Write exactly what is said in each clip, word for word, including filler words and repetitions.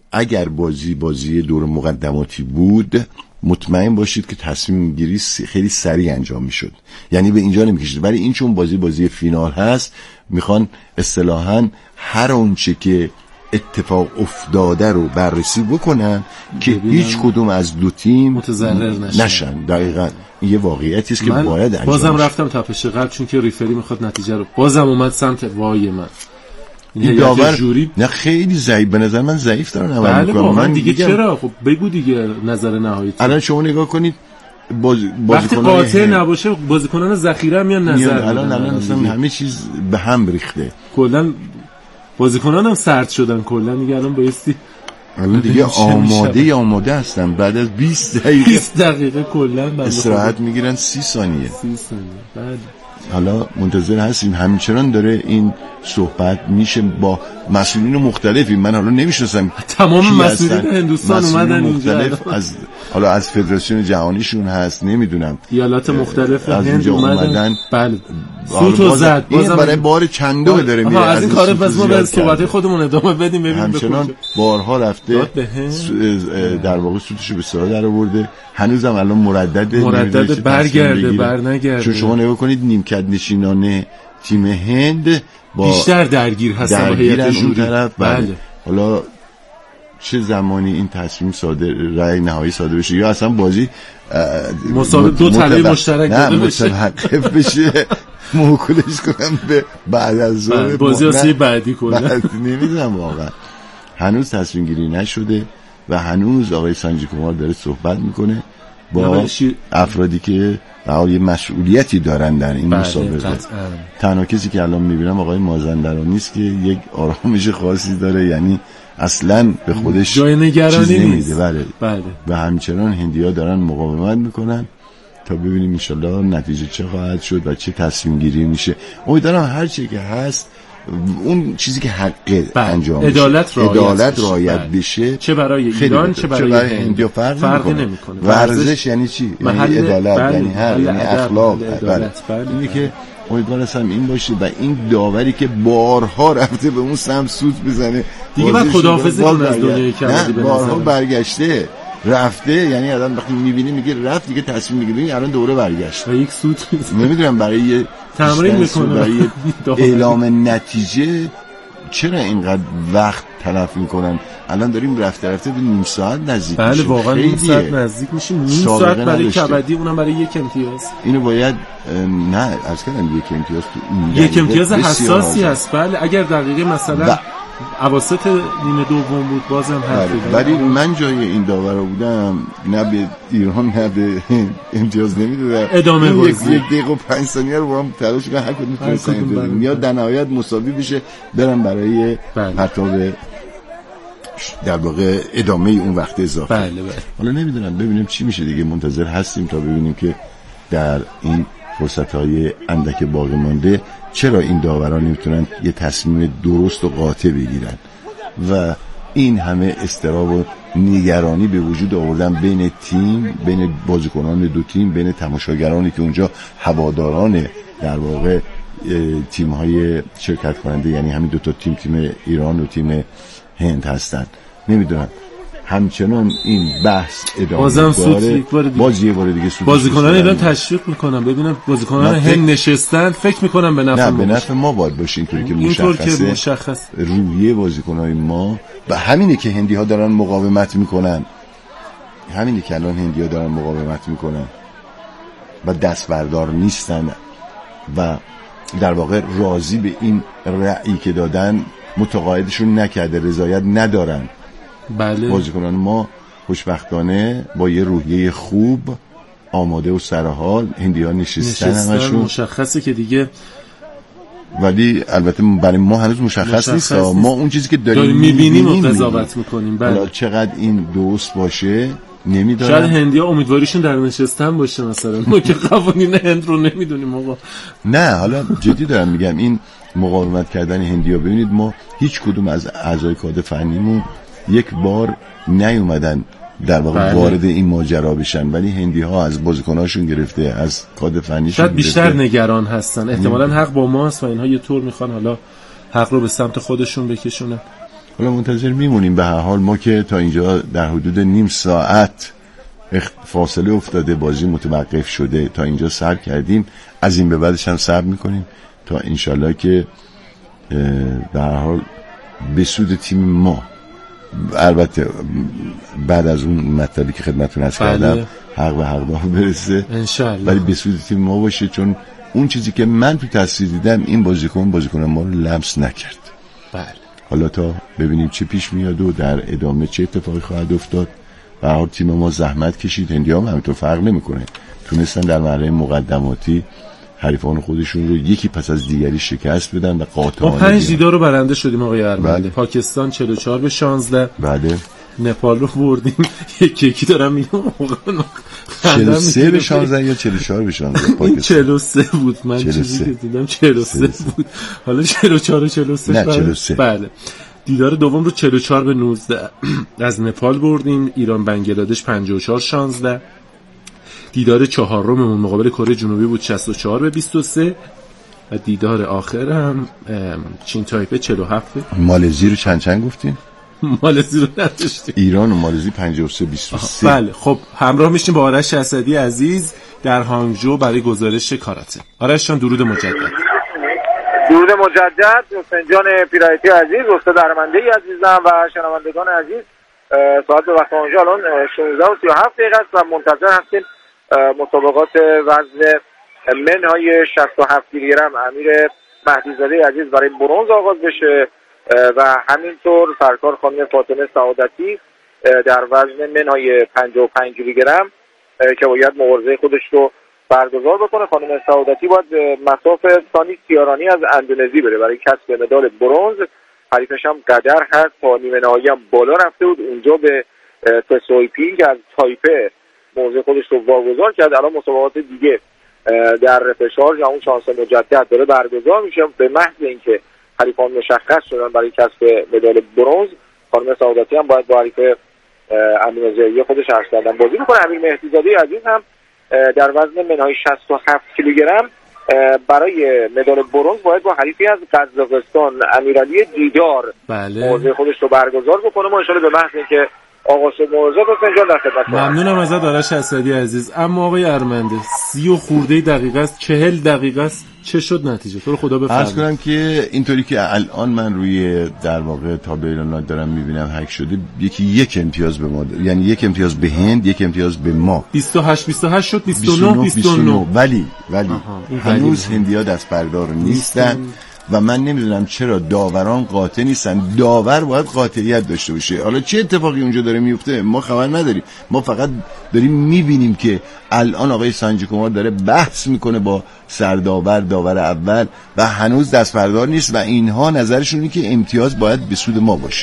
اگر بازی بازی دور مقدماتی بود مطمئن باشید که تصمیم گیری خیلی سریع انجام میشد، یعنی به اینجا نمیکشید. ولی این چون بازی بازی فینال هست میخوان اصطلاحاً هر اونچه که اتفاق افتاده رو بررسی بکنن که هیچ کدوم از دو تیم متضرر نشن. نشن. دقیقاً این یه واقعیتی است که باید انجام بازم بشه. رفتم تپش قلب چون که ریفری میخواد نتیجه رو، بازم اومد سمت وای من این داور جوری نه خیلی ضعیف، به نظر من ضعیف دارن عمل میکنن. بله من دیگه چرا؟ خب بگو دیگه نظر نهایی. الان شما نگاه کنید باز وقتی قاطع نباشه بازیکنان ذخیره میان نظر الان الان اصلا همه چیز به هم ریخته، کلا بازیکنان هم سرد شدن کلا دیگه. الان بایستی الان دیگه آماده آماده هستن بعد از بیست دقیقه بیست دقیقه کلا استراحت میگیرن سی ثانیه سی ثانیه. بله حالا منتظر هستیم. همچنان داره این صحبت میشه با مسئولین مختلفی. من حالا نمیشناسم تمام مسئولین هندوستان اومدن اینجا، از حالا از فدراسیون جهانیشون هست نمیدونم ایالات مختلف از هند اومدن. بله سوت و زد این برای بار چندم داره میره از این کارا. پس ما به صحبت خودمون ادامه بدیم ببینیم. همچنان بارها رفته در واقع سوتشو به سرعت در آورده، هنوزم الان مردد مردد برگرده برنگرده. چون شما نگاه کنید نیمکت نشینان تیم هند با بیشتر درگیر هستن با هیئت ژوری طرف. بله. حالا چه زمانی این تصمیم صادر رأی نهایی صادر بشه یا اصلا بازی مسابقه دو تله مشترک داده بشه، متوقف بشه، موکولش کنم به بعد از ظهر بازی آسیه بعدی کنه. نمیدونم واقعا هنوز تصمیم گیری نشده و هنوز آقای سانجی کومار داره صحبت میکنه با افرادی که به حال یه مسئولیتی دارن در این مسابقه. تنها کسی که الان میبینم آقای مازندرانی است که یک آرامش خاصی داره، یعنی اصلا به خودش جای نگرانی نیست. بله. بله. و همچنان هندی‌ها دارن مقاومت میکنن تا ببینیم انشالله نتیجه چه خواهد شد و چه تصمیم گیری میشه. امیدوارم هر چی که هست اون چیزی که حقه انجام بشه، عدالت رعایت عدالت رعایت بشه، چه برای ایران چه برای, برای هندیا فرق, فرق نمیکنه. ورزش یعنی چی؟ یعنی عدالت، یعنی هر یعنی اخلاق. اینی که امیدوارم این باشه و این داوری که بارها رفته به اون سم سوت بزنه دیگه بعد خداحافظی کنه از دنیای کبدی. به بارها برگشته رفته، یعنی الان وقتی میبینی میگه رفت دیگه تصمیم میگیره الان دوره برگشت و یک سوت نمیدونم برای تمرین میکنه برای اعلام نتیجه چرا اینقدر وقت تلف میکنن. الان داریم رفته رفته به نیم ساعت نزدیک بله میشیم. بله واقعا نیم ساعت نزدیک میشیم. نیم ساعت برای کبدی، اونم برای یک امتیاز. اینو باید نه از کردن یک امتیاز تو یک امتیاز حساسی هست. بله اگر دقیقه مثلا ب... اواسط نیمه دوم بود بازم حرفی داره. ولی من جای این داورا بودم نه به ایران نه به امتیاز نمیدادم. ادامه بازی یک دقیقه و پنج ثانیه رو با هم تلاش کنن هر کدوم میتونن یا در نهایت مساوی بشه برن برای پرتاب در واقع ادامه اون وقت اضافه. بله بله. حالا نمیدونم ببینیم چی میشه دیگه. منتظر هستیم تا ببینیم که در این فرصت‌های اندک باقی مانده چرا این داوران نمیتونن یه تصمیم درست و قاطع بگیرن و این همه اضطراب و نگرانی به وجود آوردن بین تیم، بین بازیکنان دو تیم، بین تماشاگرانی که اونجا هواداران در واقع تیم‌های شرکت کننده، یعنی همین دو تا تیم، تیم ایران و تیم هند هستن. نمیدونم همچنان این بحث ادامه بازم داره. باز یه بار دیگه بازیکنان ایران تشویق میکنم ببینم بازیکنان هند نشستن فکر میکنم به نفع نه به نفع ما باید باشه. اینطوری که مشخصه که مشخص رویه بازیکنای ما و همینه که هندی ها دارن مقاومت میکنن، همینه که الان هندی ها دارن مقاومت میکنن و دست بردار نیستن و در واقع راضی به این رأیی که دادن متقاعدشون نکرده، رضایت ندارن. بله. بازیکنان ما خوشبختانه با یه روحیه خوب آماده و سرحال هندی‌ها نشستن, نشستن همشون مشخصه که دیگه، ولی البته برای ما هنوز مشخص, مشخص نیست. نیست ما اون چیزی که داریم, داریم می‌بینیم و قضاوت می‌کنیم. بله. چقدر این درست باشه نمیدونم. شاید هندی‌ها امیدواریشون در نشستن باشه مثلا، ما که قوانین هند رو نمیدونیم آقا. نه حالا جدی دارم میگم این مقاومت کردن هندی‌ها، ببینید ما هیچ کدوم از اعضای کادر فنیمون یک بار نیومدن در واقع بله. وارد این ماجرا بشن، ولی هندی ها از بازیکناشون گرفته از کادر فنیشون شاید بیشتر نگران هستن. احتمالاً حق با ماست و اینها یه طور میخوان حالا حق رو به سمت خودشون بکشونن. حالا منتظر میمونیم. به هر حال ما که تا اینجا در حدود نیم ساعت فاصله افتاده، بازی متوقف شده، تا اینجا سر کردیم، از این به بعدش هم صبر میکنیم تا انشالله که به هر حال به سود تیم ما، البته بعد از اون مطلبی که خدمتتون عرض کردم حق به حقدار برسه انشالله، ولی به سود تیم ما باشه، چون اون چیزی که من تو تصویر دیدم این بازیکن بازیکن ما رو لمس نکرد. بله. حالا تا ببینیم چه پیش میاد و در ادامه چه اتفاقی خواهد افتاد. به هر حال تیم ما زحمت کشید، هندی‌ها هم همینطور، فرق نمیکنه، تونستن در مرحله مقدماتی حریفان خودشون رو یکی پس از دیگری شکست بدن و قاطعانه ما پنج دیدار رو برنده شدیم آقای ارمنی. بله. پاکستان چهل و چهار به شانزده. بله. نپال رو بردیم. یکی یکی دارم میگم چهل و سه به شانزده یا چهل و چهار به شانزده پاکستان. چهل و سه بود، من چیزی که دیدم چهل و سه بود. حالا چهل و چهار و چهل و سه. نه چهل و سه. بله. دیدار دوم رو چهل و چهار به نوزده از نپال بردیم. ایران بنگلادش پنجاه و چهار شانزده. دیدار چهارممون مقابل کره جنوبی بود شصت و چهار به بیست و سه و دیدار آخر هم چین تایپه چهل و هفت. مالزی رو چند چند گفتین؟ مالزی رو نداشتیم. ایران و مالزی پنجاه و سه بیست و سه. بله. خب همراه میشیم با آرش اسدی عزیز در هانگجو برای گزارش کاراته. آرش جان درود مجدد. درود مجدد حسین جان پیرایتی عزیز، استاد ارمندی عزیزم و شنوندگان عزیز. ساعت به وقت آنجا الان شانزده و سی و هفت دقیقه است و منتظر هستیم مسابقات وزن منهای شصت و هفت کیلوگرم امیر مهدی زاده عزیز برای برنز آغاز بشه و همینطور سرکار خانم فاطمه سعادتی در وزن منهای پنجاه و پنج کیلوگرم که باید مبارزه خودش رو برگزار بکنه. خانم سعادتی باید مساف سانی سیارانی از اندونزی بره برای کسب مدال برنز. حریفش هم قدر هست، تا نیمه نهایی هم بالا رفته بود، اونجا به تسویپینگ از تایپه موضع خودش رو واگذار کرد. الان مسابقات دیگه در فشار یا اون شانس مجدد داره برگزار میشه. به محض اینکه حریفان مشخص شدن برای کسب مدال برنز، خانم سعادتی هم باید با حریف اندونزیایی خودش ارسلان بازی بکنه. امیر مهدی زاده عزیز هم در وزن منهای شصت و هفت کیلوگرم برای مدال برنز باید با حریفی از قزاقستان امیرعلی دیدار بله. موضع خودش رو برگزار بکنه. ما ان شاءالله به محض اینکه آقا شد موضوع رو اینجا در خدمت. ممنونم ازت آرش اسدی عزیز. اما آقای ارمنده سی و خورده دقیقه است، چهل دقیقه است، چه شد نتیجه؟ تو رو خدا بفرمایید. عرض کنم که اینطوری که الان من روی در واقع تابلو دارم میبینم هک شده، یکی یک امتیاز به ما، یعنی یک امتیاز به هند، یک امتیاز به ما. بیست و هشت بیست و هشت شد، بیست و نه بیست و نه. ولی ولی هنوز هندی‌ها دست بردار نیستن و من نمیدونم چرا داوران قاطع نیستن. داور باید قاطعیت داشته باشه. حالا چه اتفاقی اونجا داره میفته ما خبر نداریم، ما فقط داریم میبینیم که الان آقای سانجی کومار داره بحث میکنه با سرداور داور اول و هنوز دست بردار نیست و اینها نظرشون اینه که امتیاز باید به سود ما باشه.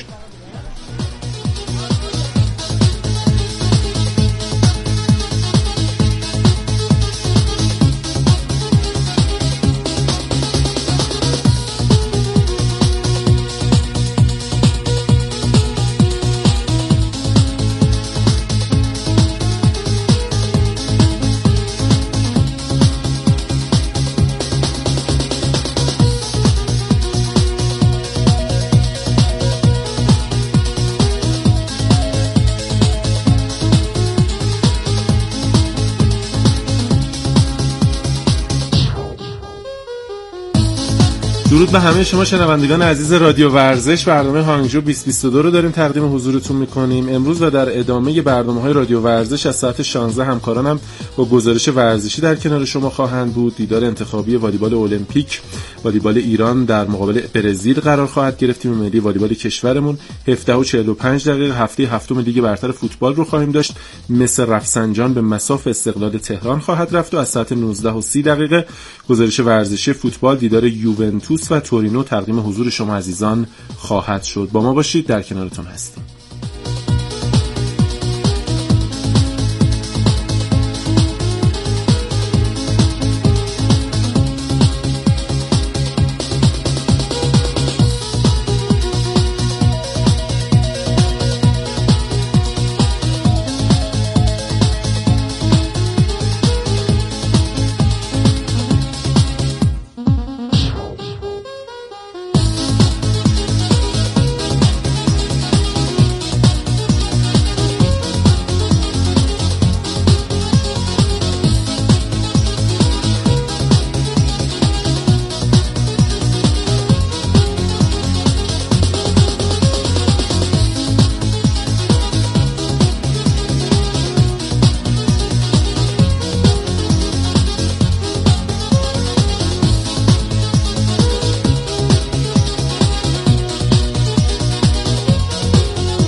درود به همه شما شنوندگان عزیز رادیو ورزش. برنامه هانگجو بیست بیست و دو رو داریم تقدیم حضورتون میکنیم امروز و در ادامه برنامه‌های رادیو ورزش از ساعت شانزده همکارانم با گزارش ورزشی در کنار شما خواهند بود. دیدار انتخابی والیبال المپیک والیبال ایران در مقابل برزیل قرار خواهد گرفت. تیم ملی والیبال کشورمون هفده و چهل و پنج دقیقه هفته هفتم لیگ برتر فوتبال رو خواهیم داشت. مصر رفسنجان به مصاف استقلال تهران خواهد رفت و از ساعت نوزده و سی دقیقه گزارش ورزشی فوتبال دیدار یوونتوس و تورینو تقدیم حضور شما عزیزان خواهد شد. با ما باشید، در کنارتون هستیم.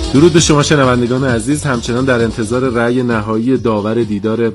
درود به شما شنوندگان عزیز، همچنان در انتظار رأی نهایی داور دیدار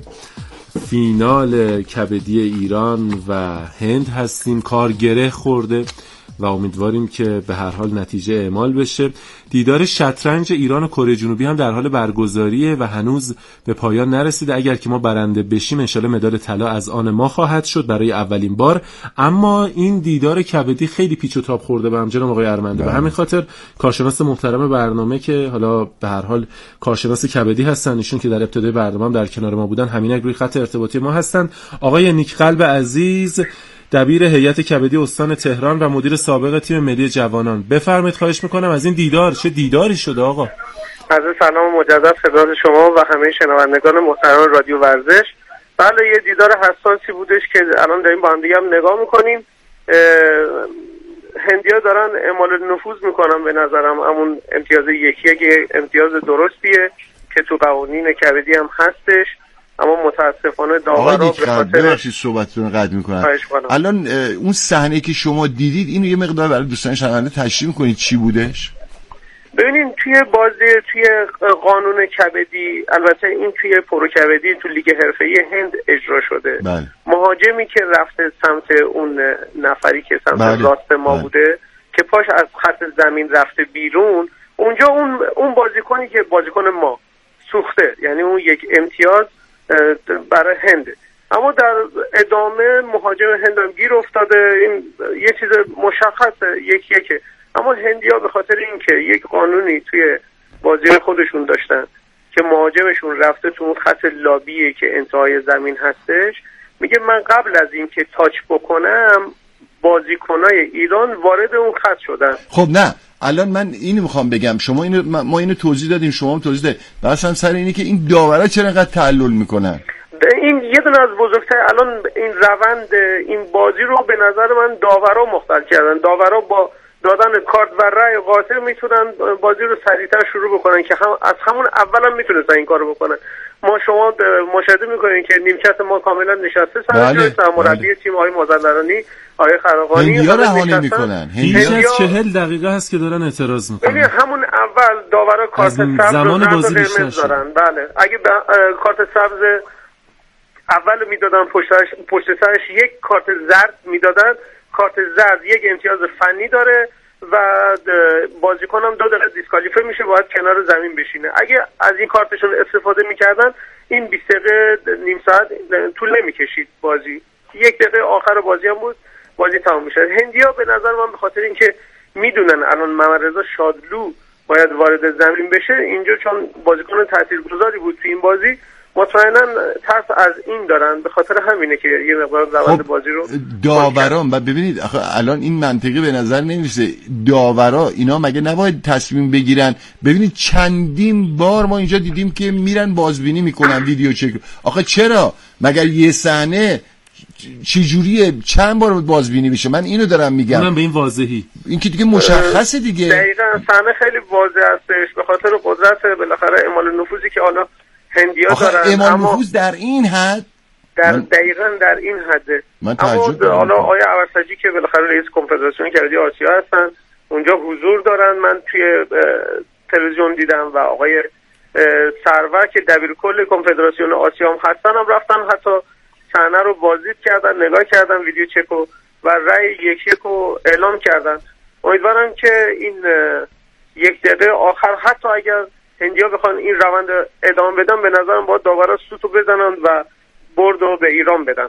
فینال کبدی ایران و هند هستیم. کار گره خورده و امیدواریم که به هر حال نتیجه اعمال بشه. دیدار شطرنج ایران و کره جنوبی هم در حال برگزاریه و هنوز به پایان نرسیده. اگر که ما برنده بشیم انشالله مدال طلا از آن ما خواهد شد برای اولین بار. اما این دیدار کبدی خیلی پیچ و تاب خورده به هم جناب آقای ارمنده. به همین خاطر کارشناس محترم برنامه که حالا به هر حال کارشناس کبدی هستن، ایشون که در ابتدای برنامه هم در کنار ما بودن، همین روی خط ارتباطی ما هستن. آقای نیک قلب عزیز، دبیر هیئت کبدی استان تهران و مدیر سابق تیم ملی جوانان، بفرمایید. خواهش میکنم از این دیدار، چه دیداری شده آقا؟ عرض سلام مجدد خدمت شما و همه شنوندگان محترم رادیو ورزش. بله، یه دیدار حساسی بودش که الان داریم با هم دیگه هم نگاه میکنیم. هندی‌ها دارن اعمال نفوذ میکنن، به نظرم همون امتیاز یکیه که امتیاز درستیه که تو قوانین کبدی هم هستش، اما متاسفانه داورا به خاطر ببخشید صحبتتون رو قطع می‌کنم. الان اون صحنه که شما دیدید اینو یه مقدار برای دوستان شنونده تشریح می‌کنید چی بودش؟ ببینید توی بازی توی قانون کبدی، البته این توی پرو کبدی تو لیگ حرفه‌ای هند اجرا شده. بله. مهاجمی که رفته سمت اون نفری که سمت بله. راست ما بله. بوده که پاش از خط زمین رفته بیرون، اونجا اون اون بازیکنی که بازیکن ما سوخته، یعنی اون یک امتیاز برای هند. اما در ادامه مهاجم هند هم گیر افتاده، این یه چیز مشخصه یکی یکی. اما هندی‌ها به خاطر اینکه یک قانونی توی بازی خودشون داشتن که مهاجمشون رفته تو اون خط لابیه که انتهای زمین هستش، میگه من قبل از اینکه تاچ بکنم بازیکنای ایران وارد اون خط شدن. خب نه، الان من اینو میخوام بگم، شما اینو ما اینو توضیح دادیم، شما هم توضیح دادید، مثلا سر اینه که این داورا چرا انقدر تعلل میکنن. این یه دونه از بزرگتر الان این روند این بازی رو به نظر من داورا مختل کردن. داورا با دادن کارت و رأی قاطع میتونن بازی رو سریعتر شروع بکنن که هم از همون اول هم میتونستن این کارو بکنن. ما شما مشاهده میکنین که نیمکت ما کاملا نشسته سر جای سرمربی تیم آقای مازندرانی آقای خراقانی هندی‌ها رهانه میکنن. بیش از چهل دقیقه هست که دارن اعتراض میکنن. یعنی همون اول داورا کارت سبز زمان بازی بیشتر دارن. بله، اگه کارت سبز اول میدادن پشتش پشت سرش یک کارت زرد میدادن، کارت زرد یک امتیاز فنی داره و بازیکن هم دو دقیقه دیسکوالیفه میشه، باید کنار زمین بشینه. اگه از این کارتشون استفاده میکردن این بیست دقیقه نیم ساعت طول نمیکشید بازی، یک دقیقه آخر بازی هم بود بازی تمام میشه. هندی‌ها به نظر من به خاطر اینکه میدونن الان محمدرضا شادلو باید وارد زمین بشه اینجا، چون بازیکن تاثیرگذاری بود تو این بازی، مطمئنا ترس از این دارن، به خاطر همینه که یه مقدار روند خب بازی رو داوران. و ببینید الان این منطقی به نظر نمیرسه، داورا اینا مگه نباید تصمیم بگیرن؟ ببینید چندین بار ما اینجا دیدیم که میرن بازبینی میکنن ویدیو چک. آخه چرا؟ مگر یه صحنه چجوریه چند بار بازبینی میشه؟ من اینو دارم میگم، اونم به این واضحی، این که دیگه مشخصه دیگه. دقیقاً صحنه خیلی واضح هستش به خاطر قدرت بالاخره اعمال نفوذی که حالا هندی‌ها دارن. اعمال نفوذ در این حد، در من... دقیقاً در این حده. اما حالا آیا عوض‌سجی که بالاخره رئیس کنفدراسیون کبدی آسیا هستن اونجا حضور دارن، من توی تلویزیون دیدم و آقای سرور که دبیر کل کنفدراسیون آسیا هم هستن هم رفتن، حتی صحنه رو بازدید کردن، نگاه کردن ویدیو چکو و رأی یک یک رو اعلام کردن. امیدوارم که این یک دقیقه آخر حتی اگر هندی‌ها بخوان این روند ادامه بدن، به نظرم باید داورا سوتو بزنن و بردو به ایران بدن.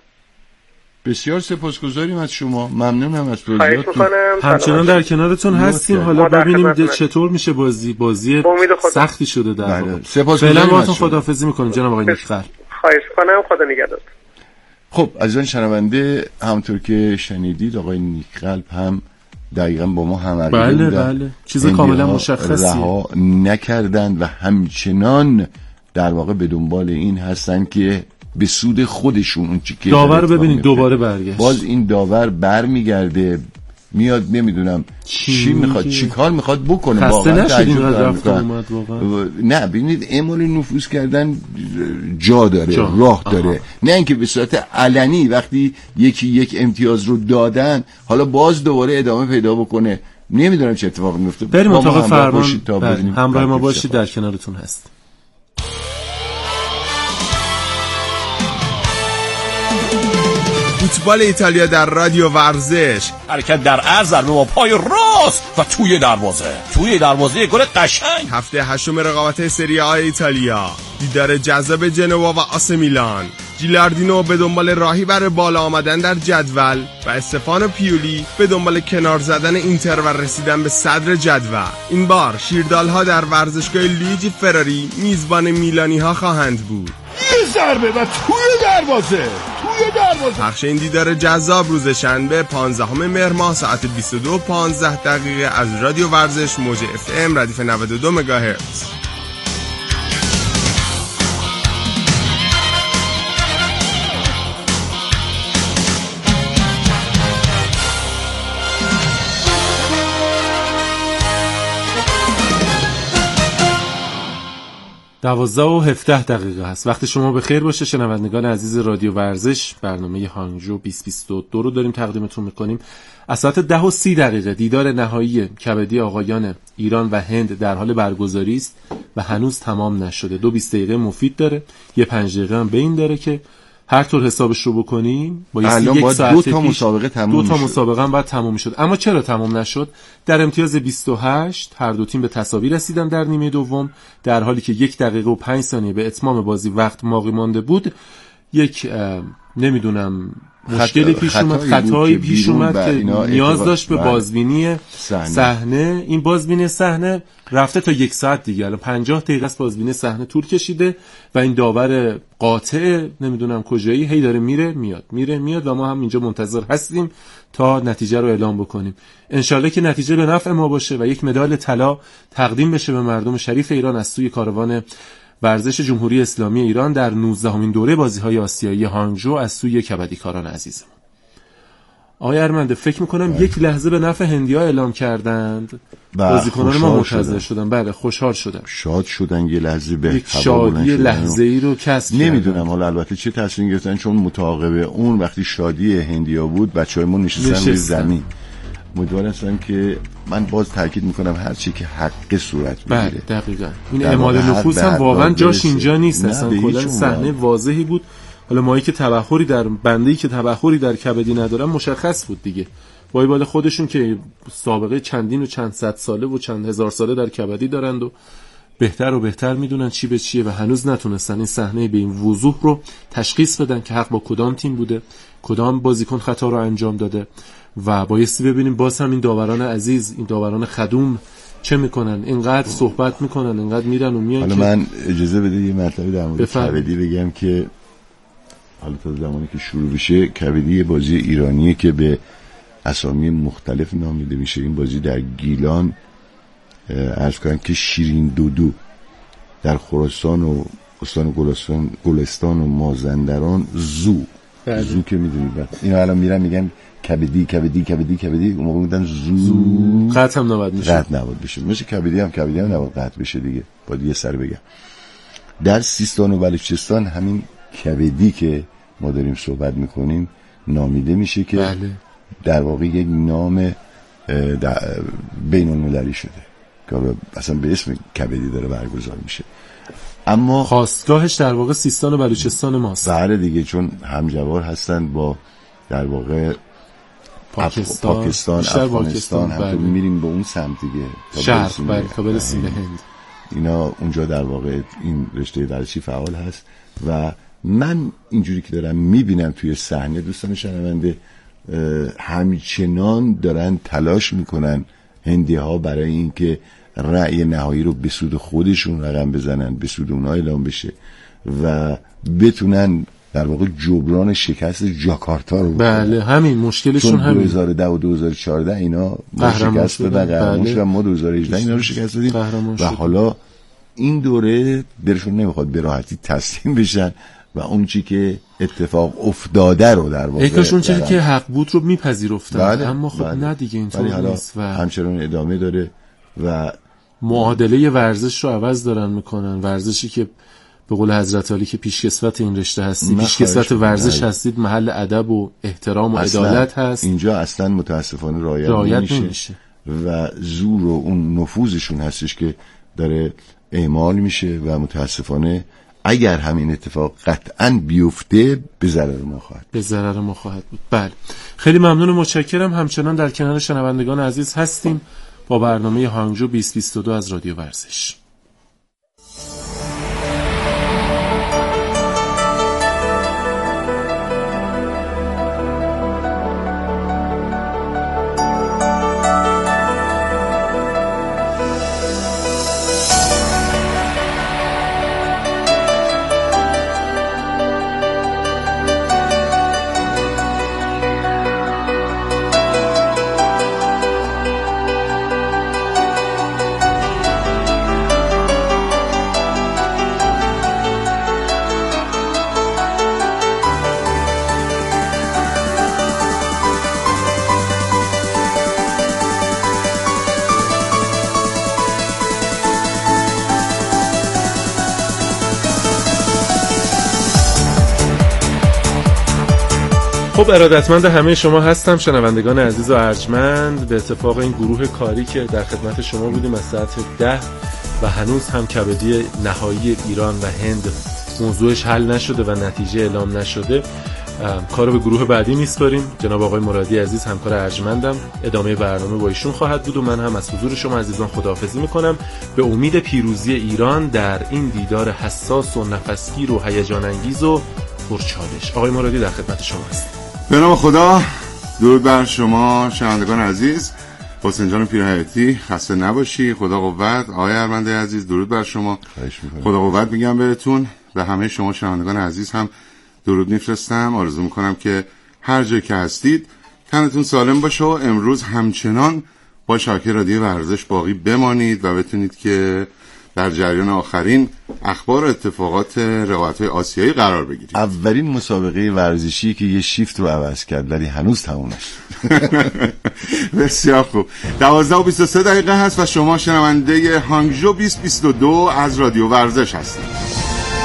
بسیار سپاسگزاریم از شما، ممنونم از توضیحاتتون. همچنان در کنارتون هستیم. حالا ببینیم چطور میشه بازی. بازی سختی شده در واقع. سپاسگزاریم. فعلا باهاتون خداحافظی میکنیم جناب آقای نیک‌قلب. خواهش می‌کنم، خدا نگهدار. خب عزیزان شنونده، همونطور که شنیدید آقای نیک‌قلب هم دقیقاً با ما هم بله بله چیز کاملا مشخصی رها نکردن و همچنان در واقع به دنبال این هستن که به سود خودشون اون چی که داور ببینید دوباره برگشت، باز این داور برمیگرده میاد، نمیدونم چی میخواد چی کار میخواد بکنه. واقعا تعجب دارم. نه ببینید اعمال نفوذ کردن جا داره، جا. راه داره. آها. نه اینکه به صورت علنی وقتی یکی یک امتیاز رو دادن حالا باز دوباره ادامه پیدا بکنه. نمیدونم چه اتفاقی میفته. بریم اتاق فرمان تا ببینیم. همراه ما باشید، در کنارتون هست. فوتبال ایتالیا در رادیو ورزش. حرکت در عرض، ضربه با پای راست و توی دروازه توی دروازه گل قشنگ. هفته هشتم رقابت سری آ ایتالیا، دیدار جذاب جنوا و آس میلان. جیلاردینو به دنبال راهی برای بالا آمدن در جدول و استفانو پیولی به دنبال کنار زدن اینتر و رسیدن به صدر جدول. این بار شیردال‌ها در ورزشگاه لویجی فراری میزبان میلانی ها خواهند بود. یه ضربه و توی دروازه توی دروازه. پخش این دیدار جذاب روز شنبه پانزدهم مهر ماه ساعت بیست و دو و پانزده دقیقه از رادیو ورزش موج اف ام ردیف نود و دو مگاهرتز. دوازده و هفده دقیقه هست. وقت شما به خیر باشه شنوندگان عزیز رادیو ورزش. برنامه هانگجو بیست بیست و دو رو داریم تقدیمتون میکنیم. از ساعت ده و سی دقیقه دیدار نهایی کبدی آقایان ایران و هند در حال برگزاری است و هنوز تمام نشده. دو بیست دقیقه مفید داره، یه پنج دقیقه هم بین داره که هر طور حسابش رو بکنیم بایستی یک ساعت دو تا مسابقه تموم دو تا شد. مسابقه هم باید تموم شد. اما چرا تموم نشد؟ در امتیاز بیست و هشت هر دو تیم به تساوی رسیدن در نیمه دوم، در حالی که یک دقیقه و پنج ثانیه به اتمام بازی وقت باقی مانده بود. یک نمیدونم مشکلی پیش اومد، خطایی پیش اومد که نیاز داشت به بازبینی صحنه. این بازبینی صحنه رفته تا یک ساعت دیگه، الان پنجاه دقیقه است بازبینی صحنه طول کشیده و این داور قاطع نمیدونم کجایی هی داره میره میاد میره میاد و ما هم اینجا منتظر هستیم تا نتیجه رو اعلام بکنیم. انشالله که نتیجه به نفع ما باشه و یک مدال طلا تقدیم بشه به مردم شریف ایران از سوی کاروان ورزش جمهوری اسلامی ایران در نوزدهمین دوره بازی‌های آسیایی هانگجو از سوی کبدیکاران عزیزم. آقای ارمنده فکر میکنم بله. یک لحظه به نفع هندی‌ها اعلام کردند، بازیکنان ما منتظر شدن. بله خوشحال شدن، شاد شدن، یه لحظه به یک شادی لحظه‌ای رو کسب کردن. نمیدونم حالا البته چه تصمیم گرفتن، چون متعاقب اون وقتی شادی هندی‌ها بود بچه‌های ما نشستن روی زمین. امیدوارم هستم که من باز تاکید میکنم هر چی که حق صورت بگیره. بله دقیقاً. این اعمال نفوذ هم واقعا جاش اینجا نیست. اصلا کلا صحنه واضحی بود. حالا مایی که تبحری در بنده‌ای که تبحری در کبدی ندارن مشخص بود دیگه. وای بال خودشون که سابقه چندین و چند صد ساله و چند هزار ساله در کبدی دارند و بهتر و بهتر میدونن چی به چیه و هنوز نتونستن این صحنه به این وضوح رو تشخیص بدن که حق با کدام تیم بوده، کدام بازیکن خطا رو انجام داده. و بایستی ببینیم باز هم این داوران عزیز، این داوران خدوم چه میکنن، اینقدر صحبت میکنن، اینقدر میرن و میان. حالا که من اجازه بده یه مطلبی در مورد کبدی بگم که حالا تا زمانی که شروع بشه، کبدی بازی ایرانیه که به اسامی مختلف نامیده میشه. این بازی در گیلان عرض کنم که شیرین دودو، در خراسان و استان گلستان گلستان و مازندران زو بله. زو که میدونید اینا الان میرن میگن کبدی کبدی کبدی کبدی، اون موقع میگن زو, زو. قطع هم نباید میشه، قطع نباید بشه. مثل کبدی هم کبدی هم نباید قطع بشه دیگه. باید یه سر بگم در سیستان و بلوچستان همین کبدی که ما داریم صحبت میکنیم نامیده میشه که بله. در واقع یک نام بین المللی شده که اصلا به اسم کبدی داره برگزار میشه، اما خواستگاهش در واقع سیستان و بلوچستان ماست. بله دیگه، چون همجوار هستن با در واقع پاکستان، پاکستان افغانستان، هم بله. میریم به اون سمت دیگه شرق بله تا برسیم به هند. اینا اونجا در واقع این رشته ورزشی فعال هست و من اینجوری که دارم میبینم توی صحنه دوستان شنونده همچنان دارن تلاش میکنن هندی ها برای اینکه رأی نهایی رو به سود خودشون رقم بزنن، به سود اونها اعلام بشه و بتونن در واقع جبران شکست جاکارتا رو بله همین مشکلشون همین. دو هزار و ده و دو هزار و چهارده اینا شکست دادن، قهرمان شدن، ما دو هزار و هجده اینا رو شکست دادیم و حالا این دوره دلشون نمیخواد به راحتی تسلیم بشن و اون چی که اتفاق افتاده رو در واقع یکاشون چیزی که حق بود رو میپذیرفتن بله، اما خب بله. نه دیگه اینطور نیست و همچنان ادامه داره و معادله ورزش رو عوض دارن میکنن. ورزشی که به قول حضرت علی که پیشکسوت این رشته هستی، پیشکسوت ورزش بله. هستید، محل ادب و احترام و عدالت هست. اینجا اصلا متاسفانه رعایت نمیشه. نمیشه و زور و اون نفوذشون هستش که داره اعمال میشه و متاسفانه اگر همین اتفاق قطعاً بیفته به ضرر ما خواهد به ضرر ما خواهد بود. بله، خیلی ممنون و متشکرم. همچنان در کنار شنوندگان عزیز هستیم با برنامه هانگجو بیست بیست و دو از رادیو ورزش. خب ارادتمند همه شما هستم شنوندگان عزیز و ارجمند. به اتفاق این گروه کاری که در خدمت شما بودیم از ساعت ده و هنوز هم کبدی نهایی ایران و هند موضوعش حل نشده و نتیجه اعلام نشده، کارو به گروه بعدی میسپاریم. جناب آقای مرادی عزیز همکار ارجمندم، ادامه برنامه با ایشون خواهد بود و من هم از حضور شما عزیزان خداحافظی میکنم به امید پیروزی ایران در این دیدار حساس و نفسگیر و هیجان انگیز و پرچالش. آقای مرادی در خدمت شما هستم. به نام خدا، درود بر شما شنوندگان عزیز. حسین جان پیرحیاتی، خسته نباشی، خدا قوت. آقای ارمنده عزیز درود بر شما، خدا قوت میگم بهتون. به همه شما شنوندگان عزیز هم درود میفرستم. آرزو میکنم که هر جای که هستید تنتون سالم باشه و امروز همچنان با شبکه رادیو ورزش باقی بمانید و بتونید که در جریان آخرین اخبار و اتفاقات رقابت‌های آسیایی قرار بگیرید. اولین مسابقه ورزشی که یه شیفت رو عوض کرد ولی هنوز تموم نشد. بسیار خوب. دوازده و بیست و سه دقیقه هست و شما شنونده هانگجو بیست بیست و دو از رادیو ورزش هستید.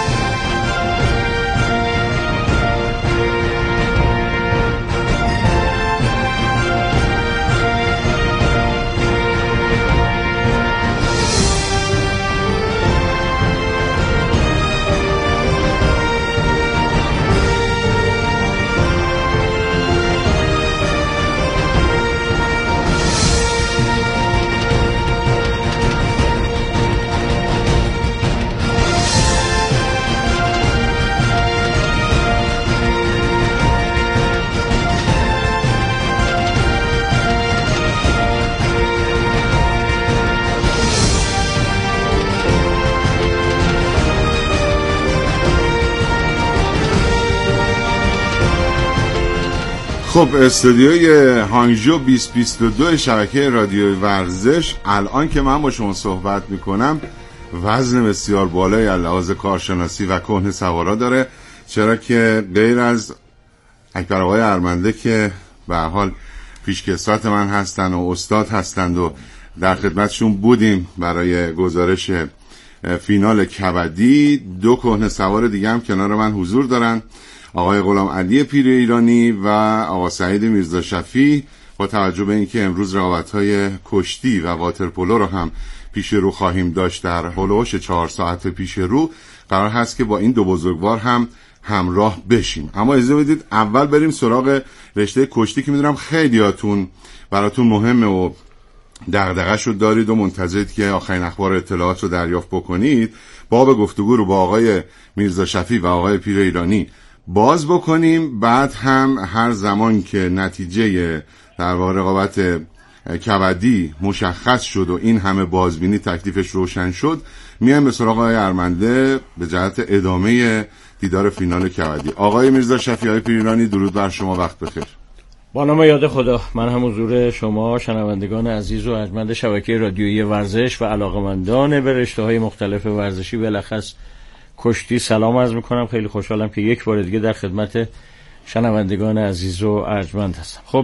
خب استودیوی هانگجو بیست بیست و دو شبکه رادیو ورزش الان که من با شما صحبت میکنم وزن بسیار بالای لحاظ کارشناسی و کهنه سوارا داره، چرا که غیر از اکبر آقای ارمنده که به هر حال پیشکسوت من هستن و استاد هستند و در خدمتشون بودیم برای گزارش فینال کبدی، دو کهنه سوار دیگه هم کنار من حضور دارن، آقای غلام علی پیر ایرانی و آقا سعید میرزا شفیع. با توجه به اینکه امروز رقابت‌های کشتی و واترپولو رو هم پیش رو خواهیم داشت در هولوش چهار ساعت پیش رو، قرار هست که با این دو بزرگوار هم همراه بشیم. اما اجازه بدید اول بریم سراغ رشته کشتی که میدونم خیلیاتون براتون مهمه و دغدغه شد دارید و منتظرید که آخرین اخبار اطلاعات رو دریافت بکنید. باب گفتگو رو با آقای میرزا شفیع و آقای پیر ایرانی باز بکنیم. بعد هم هر زمان که نتیجه در واقع رقابت کبدی مشخص شد و این همه بازبینی تکلیفش روشن شد، میایم به سراغ آقای ارمنده به جهت ادامه دیدار فینال کبدی. آقای میرزا شفیع، آقای پیر ایرانی، درود بر شما، وقت بخیر. با نام یاد خدا، من هم حضور شما شنوندگان عزیز و ارجمند شبکه رادیویی ورزش و علاقمندان به رشته‌های مختلف ورزشی بالاخص کشتی سلام عرض میکنم. خیلی خوشحالم که یک بار دیگه در خدمت شنوندگان عزیز و ارجمند هستم. خب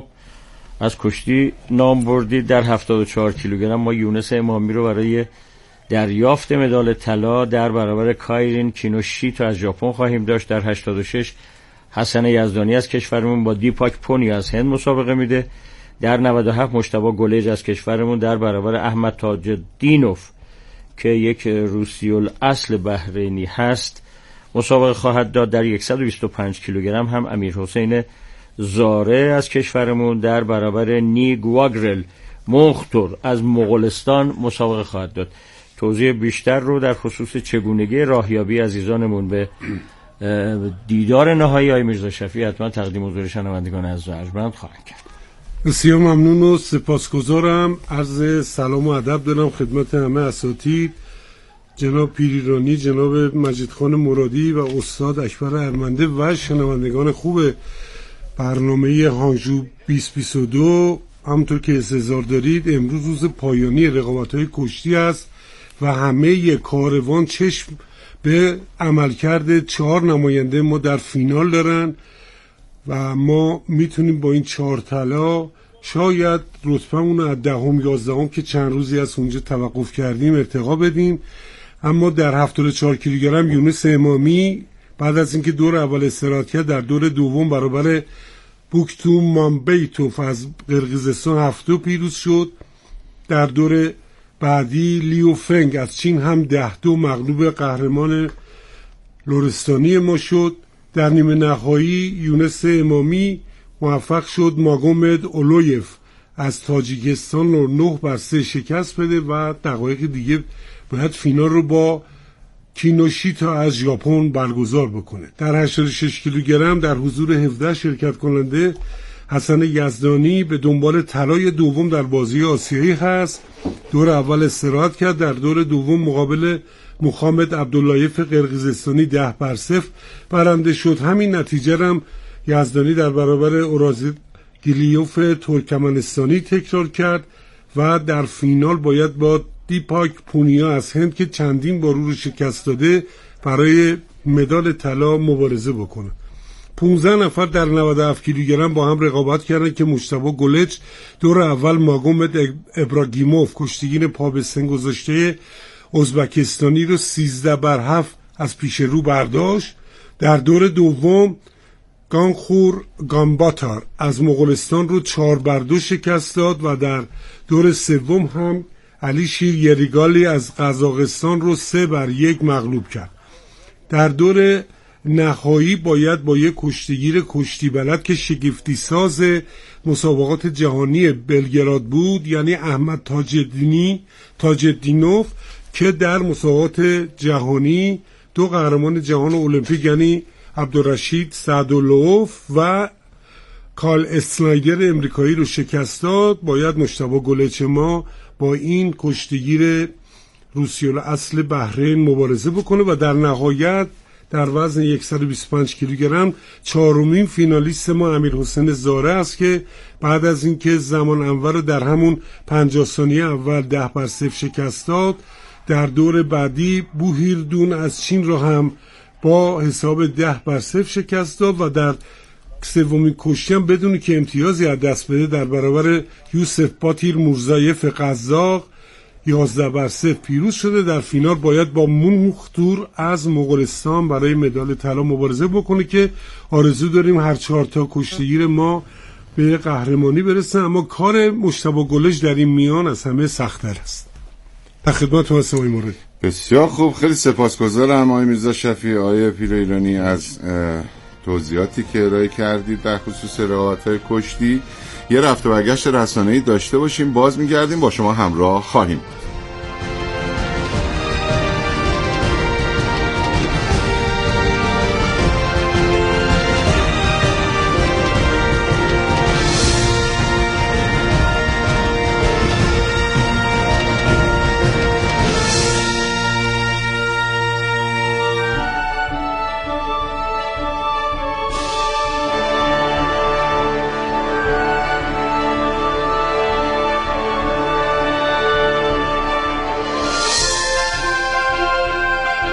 از کشتی نام بردید. در هفتاد و چهار کیلوگرم ما یونس امامی رو برای دریافت مدال طلا در برابر کایرین کینوشیتو از ژاپن خواهیم داشت. در هشتاد و شش حسن یزدانی از کشورمون با دیپاک پونی از هند مسابقه میده. در نود و هفت مجتبی گلیج از کشورمون در برابر احمد تاج‌الدینوف که یک روسی الاصل بحرینی هست مسابقه خواهد داد. در صد و بیست و پنج کیلوگرم هم امیرحسین زاره از کشورمون در برابر نیگواگرل مختور از مغولستان مسابقه خواهد داد. توضیح بیشتر رو در خصوص چگونگی راهیابی عزیزانمون به دیدار نهایی آقای میرزا شفیع حتما تقدیم حضور شنوندگان عزیز و ارجمند خواهند کرد. بسیار ممنون و سپاسگزارم. عرض سلام و ادب دارم خدمت همه اساتید، جناب پیریرانی، جناب مجید خان مرادی و استاد اکبر ارمنده و شنوندگان خوب برنامه هانژو بیست بیست و دو. همونطور که انتظار دارید امروز روز پایانی رقابت‌های کشتی است و همه کاروان چشم به عملکرد چهار نماینده ما در فینال دارن و ما میتونیم با این چهار طلا شاید رتبه‌مون از دهم یازدهم که چند روزی از اونجا توقف کردیم ارتقا بدیم. اما در هفتاد و چهار کیلوگرم یونس امامی بعد از اینکه دور اول استراحت کرد در دور دوم برابر بوکتو مامبیتوف از قرقیزستان هفتو پیروز شد. در دور بعدی لیو فنگ از چین هم ده دو مغلوب قهرمان لرستانی ما شد. در نیمه نهایی یونس امامی موفق شد ماگومد اولویف از تاجیکستان رو نه بر سه شکست بده و دقایق دیگه باید فینال رو با کینوشیتا از ژاپن برگزار بکنه. در هشتاد و شش کیلوگرم در حضور هفده شرکت کننده حسن یزدانی به دنبال طلای دوم در بازی آسیایی هست. دور اول استراحت کرد، در دور دوم مقابل محمد عبداللایف قرقیزستانی ده بر صفر برنده شد. همین نتیجه هم یزدانی در برابر اورازی گیلیوف ترکمنستانی تکرار کرد و در فینال باید با دیپاک پونیا از هند که چندین بار رو شکست داده برای مدال طلا مبارزه بکنه. پانزده نفر در نود و هفت کیلوگرم با هم رقابت کردن که مجتبی گلیج دور اول ماگومد ابراگیموف کشتیگیر پا به سن گذاشته ازبکستانی رو سیزده بر هفت از پیش رو برداشت. در دور دوم گانخور گامباتار از مغولستان رو چهار بر دو شکست داد و در دور سوم هم علی شیر یریگالی از قزاقستان رو سه بر یک مغلوب کرد. در دور نهایی باید با یک کشتیگیر کشتی بلد که شگفتی ساز مسابقات جهانی بلگراد بود یعنی احمد تاج‌الدینی تاج‌الدینوف که در مسابقات جهانی دو قهرمان جهان المپیک یعنی عبدالرشید سعداللهوف و کارل اسنایدر امریکایی رو شکست داد. باید مجتبی گلیج ما با این کشتیگیر روسی الاصل بحرین مبارزه بکنه و در نهایت در وزن صد و بیست و پنج کیلوگرم چهارمین فینالیست ما امیرحسین زاره است که بعد از اینکه زمان انور در همون پنجاه ثانیه اول ده بر صفر شکست داد در دور بعدی بوهیردون از چین را هم با حساب ده بر صفر شکست داد و در سومین کشتی هم بدون که امتیازی از دست بده در برابر یوسف باتیر مورزایف قزاق یازده بر صفر پیروز شده. در فینال باید با مختور از مغولستان برای مدال طلا مبارزه بکنه که آرزو داریم هر چهار تا کشتیگیر ما به قهرمانی برسن، اما کار مجتبی گلیج در این میان از همه سخت‌تر است. در خدمت شما آقای مرادی. بسیار خوب، خیلی سپاسگزارم آقای میرزا شفیع، آقای پیریرانی از توضیحاتی که ارائه کردید در خصوص رقابت‌های کشتی. یه رفت و برگشت رسانه‌ای داشته باشیم، باز می‌گردیم با شما همراه خواهیم.